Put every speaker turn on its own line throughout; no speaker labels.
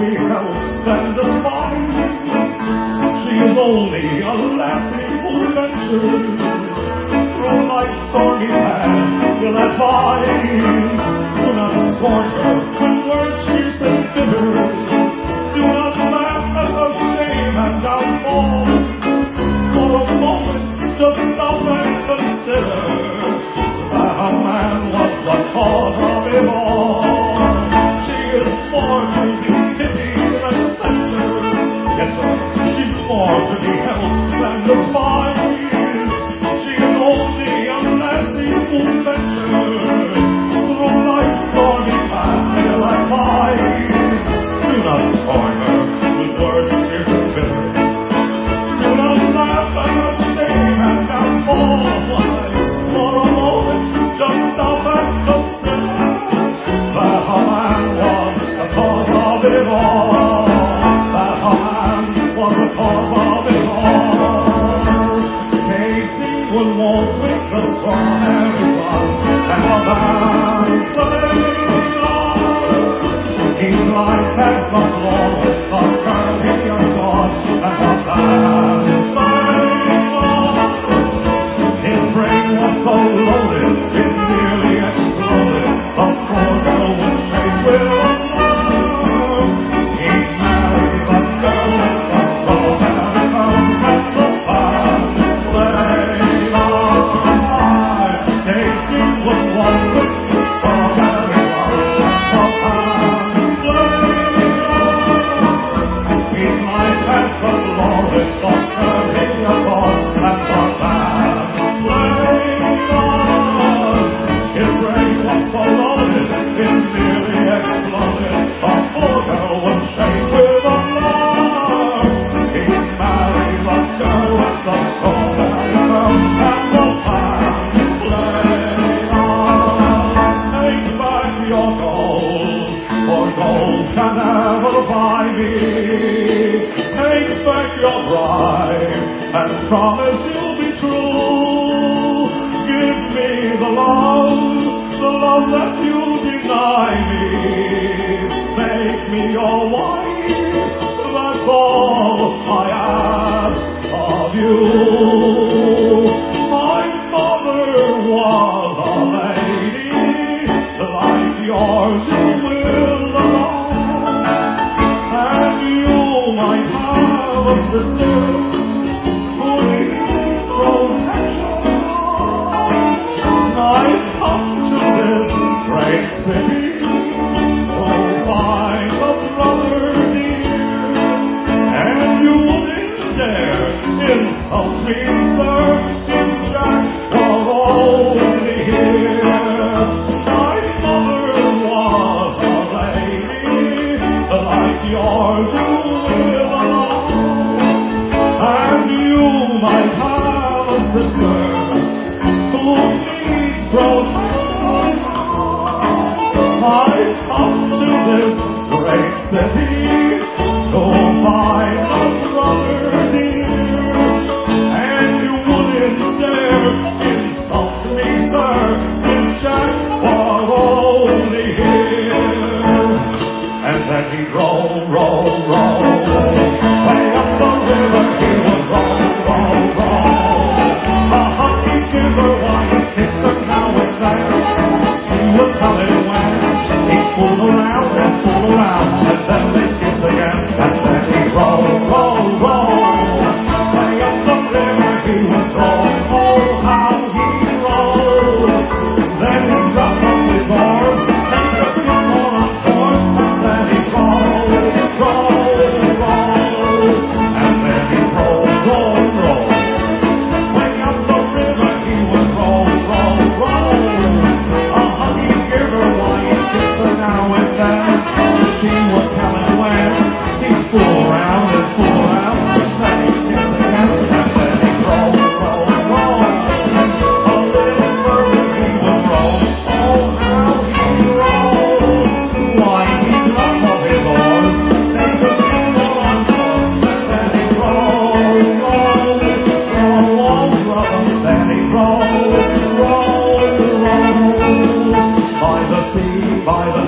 beheld and despised. She is only a lassie who ventures through life's stormy path, ill-advised. Do not scorn her with words fierce and bitter. Do not laugh at her shame and downfall. For a moment, just stop and consider that a man was the cause of it all. She is more to be pitied than censured. Yes, sir, she's more to be helped than despised. She is only a lassie who ventures through life's stormy path, ill-advised. Do not scorn her with words fierce and bitter. Do not laugh at her shame and downfall. For a moment, just stop and consider that a man was the cause of it all. That a man was the cause of it all. Casey was walk with the strawberry sun and the band played on. His life has gone long with the curling of God and the band played on. His brain was so loaded, it nearly exploded. The poor girl was chased with alarm. He married the girl with the strawberry thumbs and the band played on. Casey was one with the strawberry thumbs and the band played on. His life had gone long with the curling of God and the band played on. His brain was so loaded, it nearly exploded. The poor girl was shaken with alarm. He married the girl with the strawberry thumbs and the band played on. Take back your gold, for gold can never buy me. Take back your bride, and promise you'll be true. Give me the love that you deny me. Make me your wife, that's all I ask of you. My mother was a lady, like yours you will alone. And you might have a sister who needs protection. I've come to this great city to find a brother dear, and you wouldn't dare insult me, sir, if Jack were only here. My mother was a lady, like yours you will alone, and you might have a sister who needs protection. I've come to this great city to find a brother dear, and you wouldn't dare insult me, sir, if Jack were only here. And then he'd roll, roll, roll, way up the river he would roll. The hockey giver wanted to kiss her now and then. He would tell it when he'd fool around, and then they'd kiss again. And then he'd roll, roll, roll, way up the river he would roll. Oh, how he'd roll. Then he'd drop up his oars, take a few more on course, and then he'd roll, roll.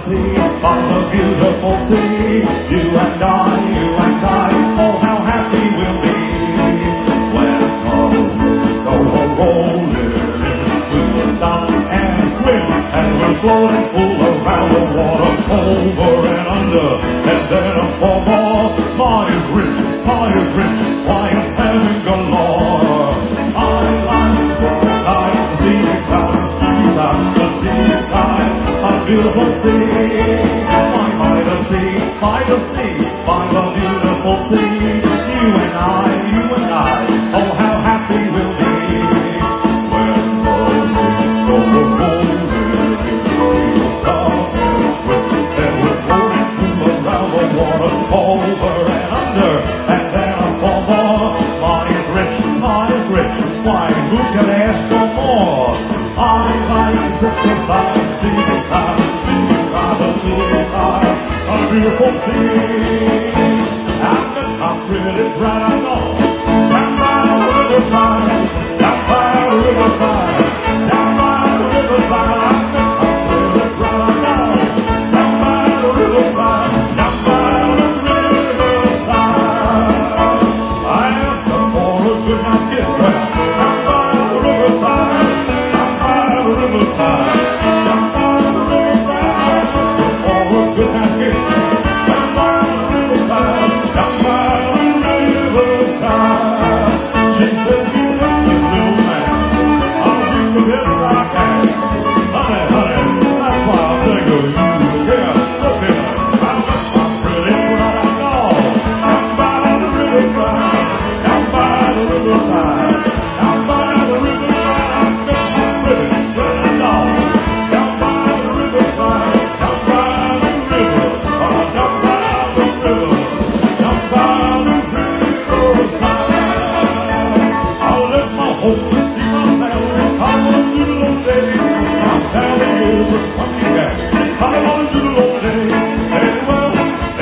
sea, by the beautiful sea. You and I, oh how happy we'll be. When the waves go rolling, we will stop and swim, and we'll float and fool around the water, over and under, and then up for more. My is rich, why it's heaven galore. I like the seaside, the seaside, a beautiful sea. By the beautiful sea. You and I, oh how happy we'll be. When the waves go rolling, we will stop and swim, and we'll float and fool around the water, over and under, and then up for more. Mine is rich, why who can ask for more? I like the seaside, the seaside, a beautiful sea. And the country is right I know. Down by the riverside, down by the riverside, down by the riverside. And the country is right I know. Down by the riverside, down by the riverside. I asked them for a good night kiss. Down by the riverside, down by the riverside, down by the riverside. For a good night kiss. Down by the riverside, down by the riverside. She said, "You little man, I'll do the best I can." Honey, that's why I'll take you. Yeah, look here, I'll let my pretty brother know. Down by the riverside, down by the riverside, down by the riverside, I'll let my pretty brother know. Down by the riverside, down by the river, down by the river, down by the riverside. I'll let my home see myself. I want to do the old days. I'm telling you, just come back. I want to do the old days. Well,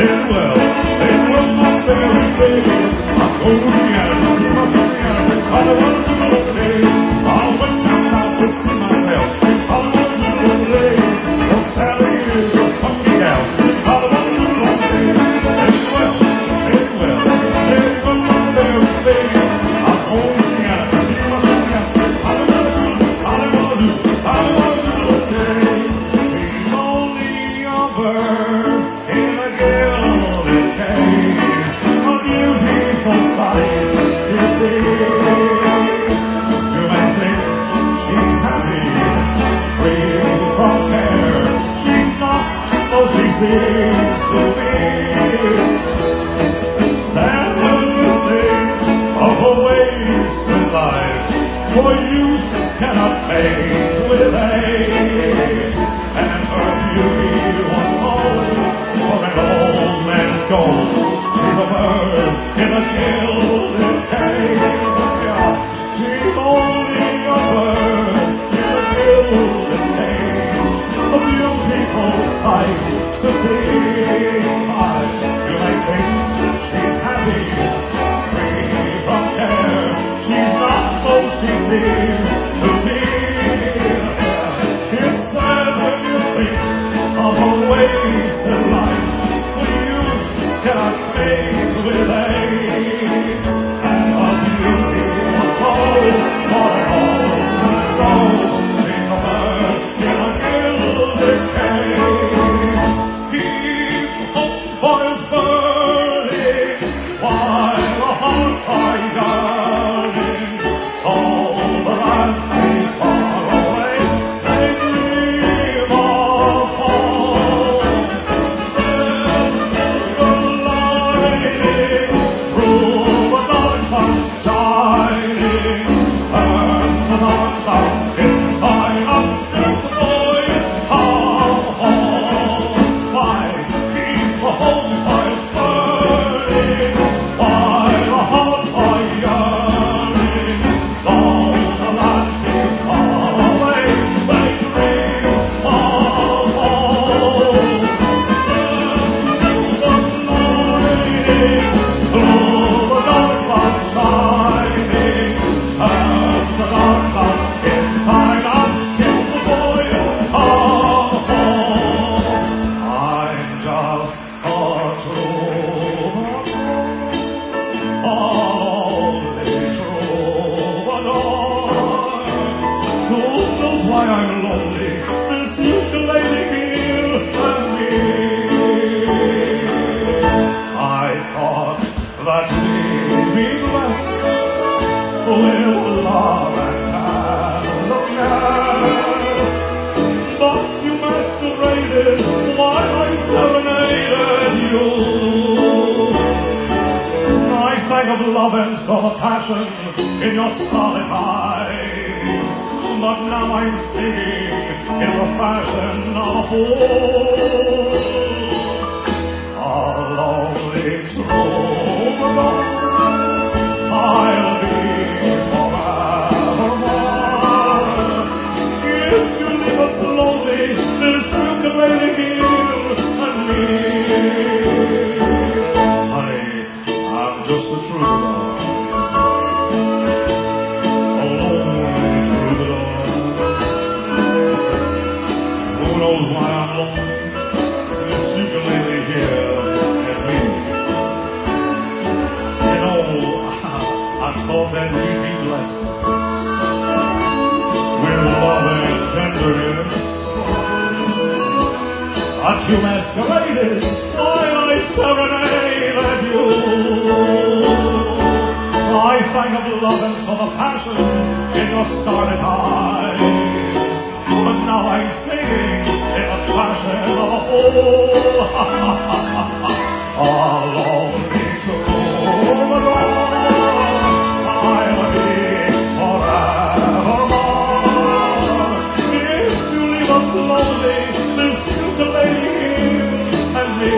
my fairy baby. I'm going out to see my Indiana. I want to do the old days. I went down south to see myself. I want to do the old days. I'm telling you, just come down. I want to do the old days. Well, my fairy baby. I'm going out to see my Indiana. I want to do the old days. He's only a bird in a gilded cage, a beautiful sight, you see. You may think she's happy, free from care. She's not, though she seems to be. Seven days of a wasted life, for use cannot pay with age. And her beauty was sold for an old man's gold. She's a bird in a gilded cage. She's only a bird in a gilded cage, a beautiful sight to see. You may think she's happy, free from care. She's not, though she seems to be. It's sad when you think of a wasted life, when you cannot make with age. And her beauty was sold for an old man's gold. She's a bird in a gilded cage. He of love and saw the passion in your starlit eyes. But now I'm singing in the fashion of a fool. A lonely troubadour, I'll be forevermore. If you leave us lonely, this ukulele here and me. Honey, I'm just a troubadour, a lonely troubadour. Who knows why I'm lonely? This ukulele here and me. You know, I thought that we'd be blessed with love and tenderness. But you masqueraded while I serenaded you. I sang of love and saw the passion in your starlit eyes. But now I'm singing in the passion of a fool. A lonely troubadour, I'll be forevermore. If you leave us lonely, this ukulele here and me.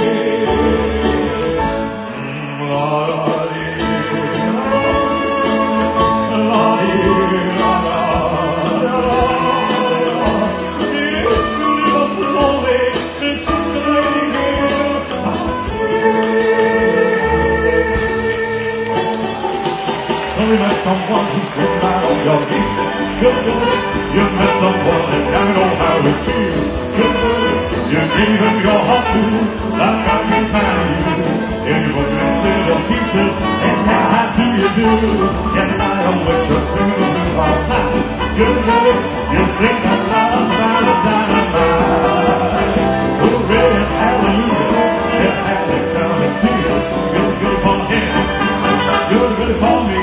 You met someone who came out of your feet. You met someone and now know how it feels. You gave him your heart to, that got you married. In broken little pieces, and now how do you do? And I know what you're singing about now. You think that love sounds dynamite. Hooray and hallelujah, you had it coming to you. You're good for him, you're good for me.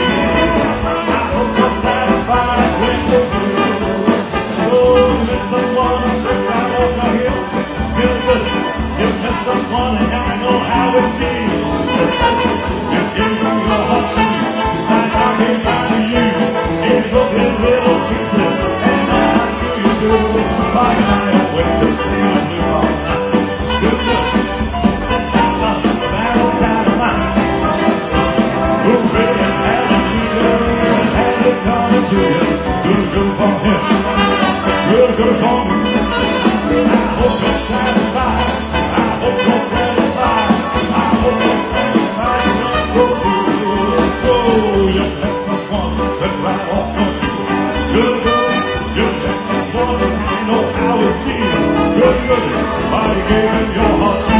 Someone and I know how it feels. You gave me your heart to, and I came back to you. In broken little pieces, and how do you do? Like I went to sing a blue song. Good. That'll dynamite. Hooray and hallelujah, and it coming to you. Good for him. Good for me. I hope you're satisfied. Good, you met someone that I know how it feels. Good, somebody gave him your heart.